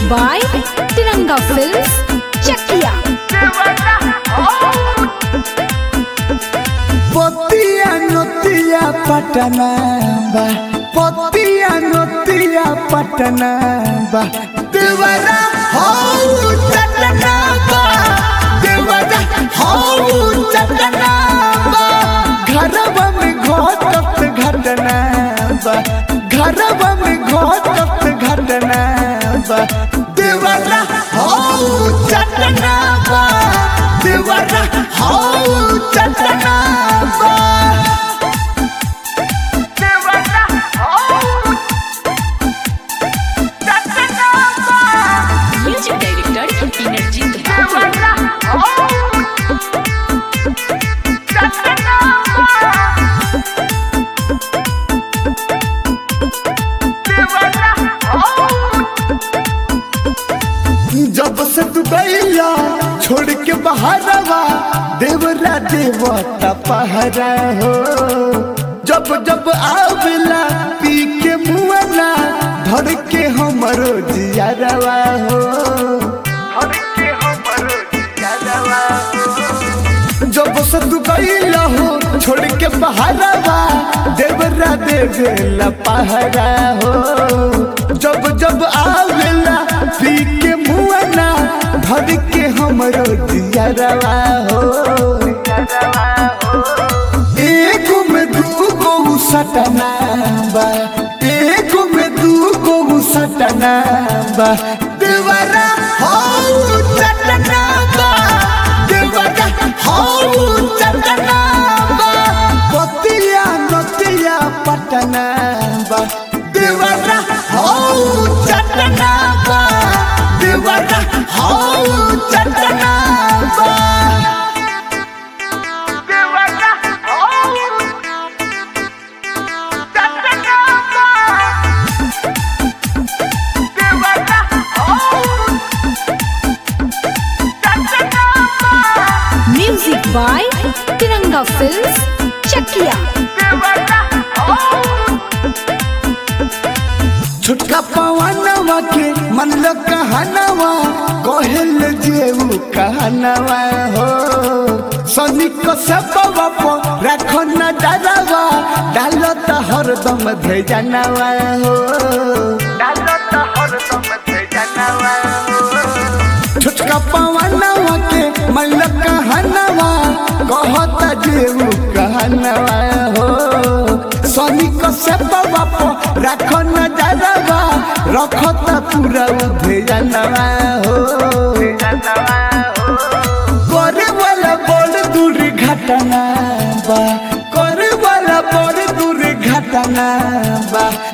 by Tiranga Films, Chakia. पोतिया नोतिया Patna बा, पोतिया नोतिया पटना बा, देवरा हो चटना बा, देवरा हो चटना बा, घरवा में घटत घटना बा, घरवा में घटत घटना बा, देवरा हो चटना बा, देवरा हो चटना बा। Music director Inarjit जब से तू गईला छोड़ के बहारवा, देवरा देवता पहरा हो, जब जब आवेला पी के मुआना, धर के हमरो जियारवा हो, धर के हमरो जियारवा हो। जब से तू गईला हो छोड़ के बहारवा, देवरा देवेला पहरा हो, जब जब आवेला पी के मुआना, धर के हमरो जियारवा हो। एगो में दूगो सटना बा, एगो में दूगो सटना बा, देवरा हो चटना बा, देवरा हो चटना बा, पोतिया नोतिया पटना बा, देवरा हो चटना बा, देवरा हो चटना बा। Music by Tiranga Films, Chakia. छुटका पवनवा के मन लो कहनवा, कहल जेऊ कहनवा हो, सनी को सबवा पो रखो न डरवा, डालो त हरदम भेजनवा हो, डालो त हरदम भेजनवा हो। छुटका पवनवा के मन लो कहनवा, कहत जेऊ कहनवा हो, सनी को सबवा पो रखो न डरवा, रखो त पूरा भेजनवा हो। करे वाला बड़ दुर्घटना बा, करे वाला बड़ दुर्घटना बा,